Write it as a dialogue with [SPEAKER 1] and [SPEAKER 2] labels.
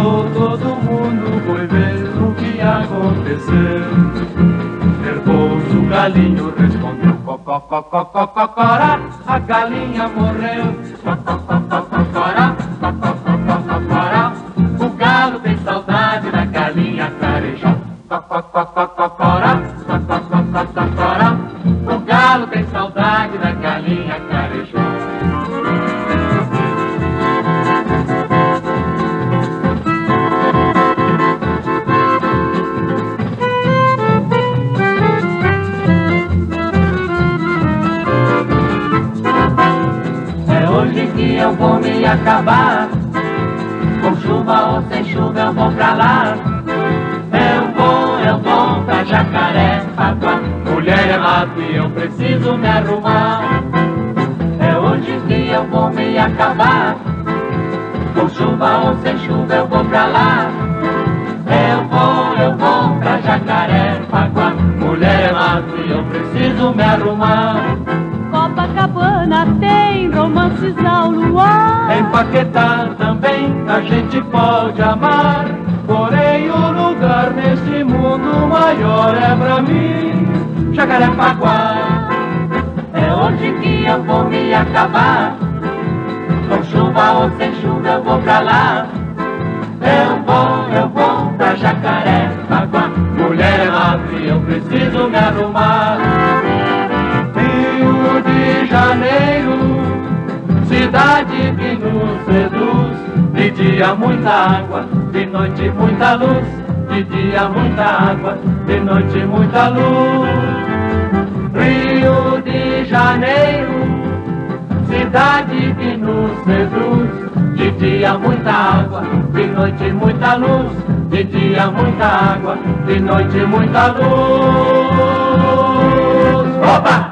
[SPEAKER 1] Voltou todo mundo, foi ver o que aconteceu. Nervoso o galinho respondeu: cocorá, a galinha morreu. Cocorá, o galo tem saudade da galinha carejó. Cocorá, o galo tem saudade da galinha carejó. Hoje que eu vou me acabar, com chuva ou sem chuva eu vou pra lá. Eu vou pra Jacarepaguá. Mulher é mato e eu preciso me arrumar. É hoje que eu vou me acabar, com chuva ou sem chuva eu vou pra lá. Eu vou pra Jacarepaguá. Mulher é mato e eu preciso me arrumar.
[SPEAKER 2] Copacabana tem romances ao luar.
[SPEAKER 1] Em Paquetá também a gente pode amar. Porém o lugar neste mundo maior é pra mim Jacarepaguá.
[SPEAKER 2] É hoje que eu vou me acabar,
[SPEAKER 1] com chuva ou sem chuva eu vou pra lá. Eu vou pra Jacarepaguá. Mulher é mato e eu preciso me arrumar. Rio de Janeiro, cidade que nos seduz. De dia muita água, de noite muita luz. De dia muita água, de noite muita luz. Rio de Janeiro, cidade que nos seduz. De dia muita água, de noite muita luz. De dia muita água, de noite muita luz. Opa!